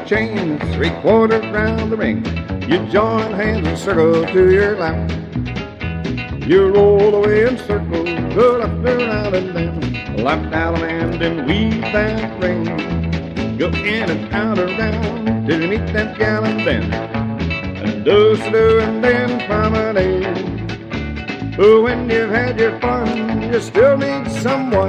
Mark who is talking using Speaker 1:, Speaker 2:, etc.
Speaker 1: chain, 3/4 round the ring. You join hands and circle to your left. You roll away in circles, go left around and then left out and then weave that ring. Go in and out around till you meet that gal and then do and then promenade. Oh, when you've had your fun, you still need someone